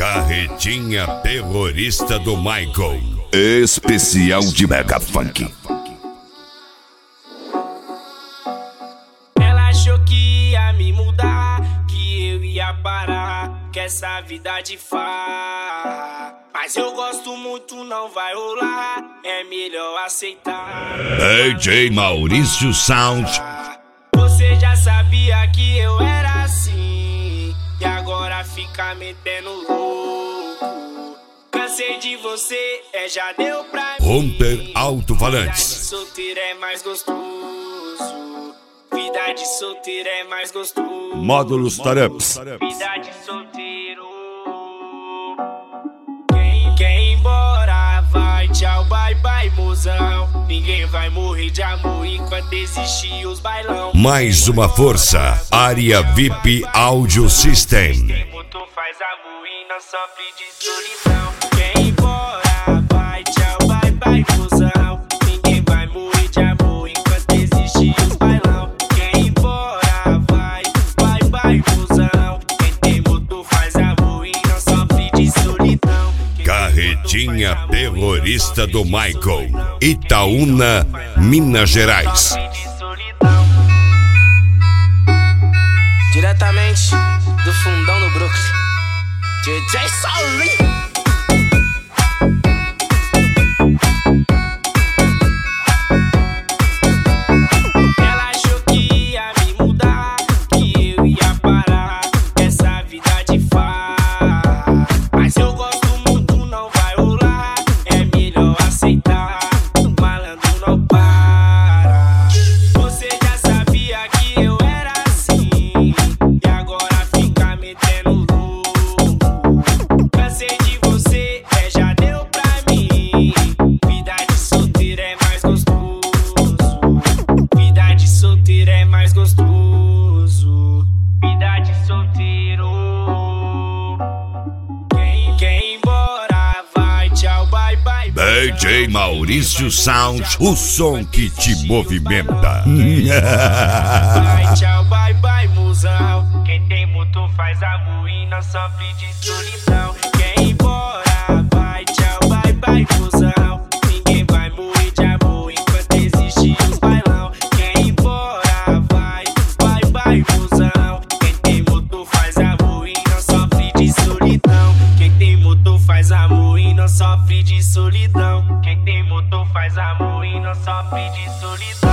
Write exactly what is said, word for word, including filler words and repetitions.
Carretinha terrorista do Michael. Especial de Mega Funk. Ela achou que ia me mudar, que eu ia parar, que essa vida de farra. Mas eu gosto muito, não vai rolar, é melhor aceitar. D J Maurício Sound. Você já sabia que eu era assim, e agora fica metendo louco. Cansei de você, é, já deu pra mim. Hunter Alto-Falantes. Vida de solteiro é mais gostoso. Vida de solteiro é mais gostoso. Módulos Tareps. Vida de solteiro. Quem quer ir embora vai, tchau, bye bye, mozão. Ninguém vai morrer de amor enquanto existir os bailão. Mais uma força, área V I P Audio System. Quem botou faz amor e não sofre de solidão. Quem ir embora vai, tchau, bye bye, mozão. Ninguém vai morrer de amor enquanto existir os bailão. Quem ir embora vai, bye bye, mozão. Quem tem motor faz amor e não sofre de solidão. Carretinha terrorista do Michael. Itaúna, Minas Gerais. Diretamente do fundão do Brooklyn, D J Saulinho. Ela achou que ia me mudar, que eu ia parar, essa vida de farra. Mas eu gosto muito, não vai rolar, é melhor aceitar. Malandro não para. Você já sabia que eu era assim, e agora fica metendo louco. Cansei de você, é, já deu pra mim. Vida de solteiro é mais gostoso. Vida de solteiro é mais gostoso. Vida de solteiro. Quem quer ir embora vai, tchau, bye bye. D J Maurício Sound, o som que te movimenta. Vai, tchau, bye bye, mozão. Quem tem motor faz amor e não sofre de solidão. Quem ir embora vai, tchau, bye bye, mozão. Ninguém vai morrer de amor enquanto existir os bailão. Quem ir embora vai, bye bye, mozão. Quem tem motor faz amor e não sofre de solidão. Quem tem motor faz amor e não sofre de solidão. Quem tem motor faz amor e não sofre de solidão.